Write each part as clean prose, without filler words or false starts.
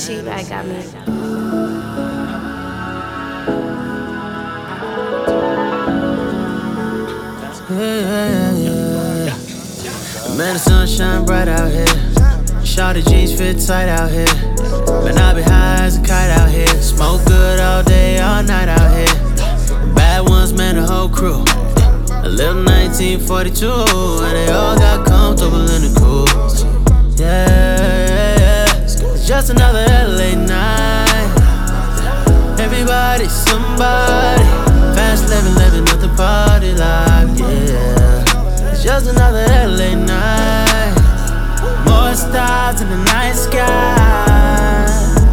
She-Bag got me. Man, the sun shine bright out here. Shawty jeans fit tight out here. Man, I be high as a kite out here. Smoke good all day, all night out here. Bad ones, man, the whole crew. A little 1942, and they all got comfortable in the cool. Yeah, it's just another LA night. Everybody, somebody. Fast living, living up the party life, yeah. It's just another LA night. More stars in the night sky.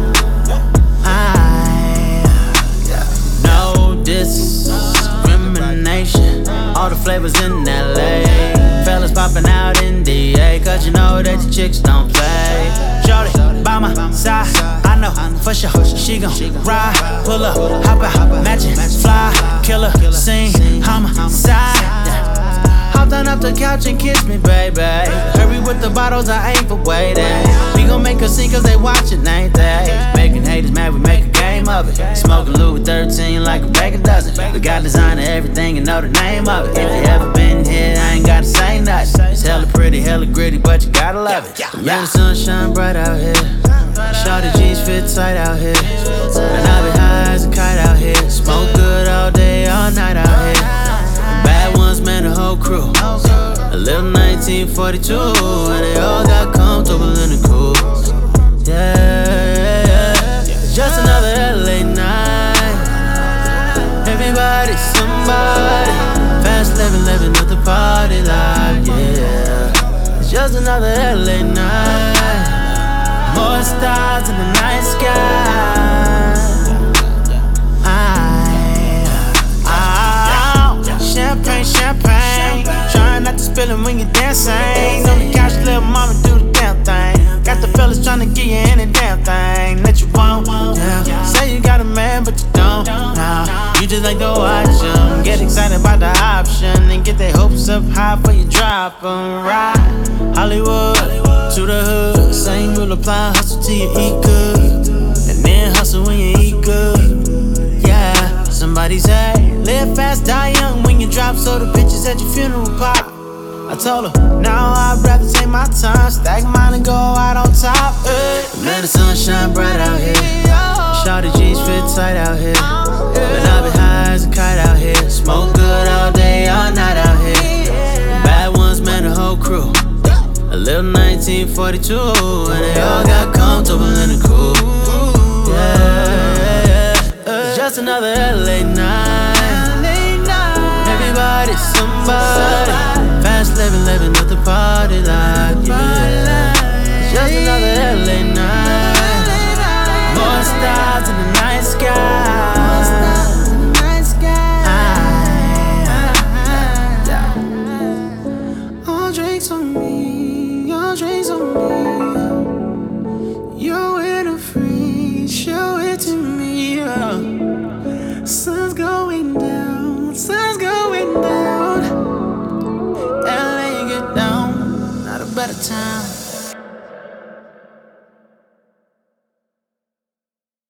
No discrimination. All the flavors in LA. Fellas popping out in DA, cause you know that the chicks don't play. Shorty, by my side, I know for sure she gon' ride, pull up, hop out, matching, fly, killer, sing, homicide. Hopped on up the couch and kiss me, baby. Hurry with the bottles, I ain't for waiting. We gon' make her sing cause they watchin', ain't they? Making haters mad, we make a game of it. Smoking Louis 13 like a bag of dozen. We got designer everything and know the name of it. If you ever been here, I ain't gotta say nothing. It's hella pretty, hella gritty, but you gotta love it. Man, the sun shine bright out here. Shawty jeans fit tight out here. And I be high as a kite out here. Smoke good all day, all night out here. Bad ones, man, the whole crew. A little 1942, and they all got comfortable in the cool. Yeah, it's just another LA night. Everybody, somebody. Fast living, living up the party life, yeah. It's just another LA night. More stars in the night sky. Champagne, champagne. Trying not to spill it when you're dancing. On the couch, little mama do the damn thing. Got the fellas trying to get you any damn thing that you want. Yeah. Say you got a man, but you don't. Nah, you just like to watch them. Get excited about the option and get their hopes up high before you drop them. Right, Hollywood to the hood. Same rule apply. Hustle till you eat good, and then hustle when you eat good. Yeah, somebody say live fast, die young when you drop, so the bitches at your funeral pop. I told her, now I'd rather take my time, stack mine and go out on top. Man, the sun shine bright out here. Shawty jeans fit tight out here. And I be high as a kite out here. Smoke good all day, all night out here. Bad ones, man, the whole crew. A little 1942, and they all got comfortable in the cool. Yeah, it's just another LA night. Everybody, somebody. Fast living, living up the party life, yeah. It's just another LA night. More stars in the night sky. All drinks on me, all drinks on me. You're winter free, show it to me, yeah. Sun's going down, sun's going down. LA, get down, not a better time.